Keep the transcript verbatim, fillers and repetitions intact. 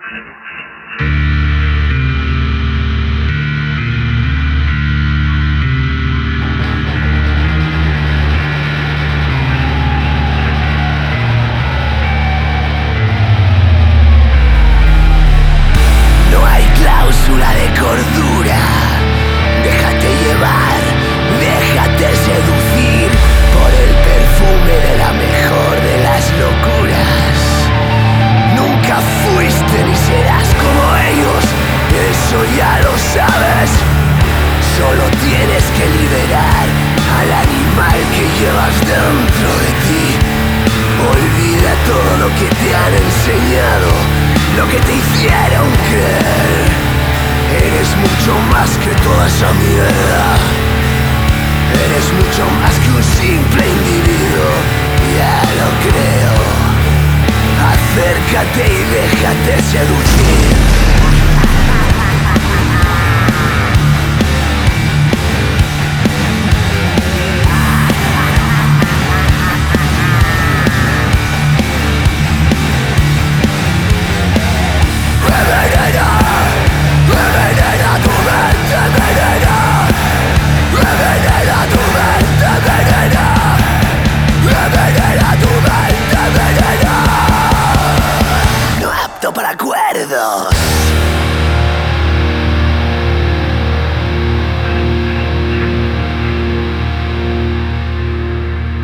No hay cláusula de cordura. Déjate llevar, déjate seducir por el perfume de la mejor de las locuras. Nunca fuiste ni serás como ellos, eso ya lo sabes. Solo tienes que liberar al animal que llevas dentro de ti. Olvida todo lo que te han enseñado, lo que te hicieron creer. Eres mucho más que toda esa mierda. Eres mucho más que un simple individuo, ya lo creo. Acércate y déjate seducir. No apto para acuerdos.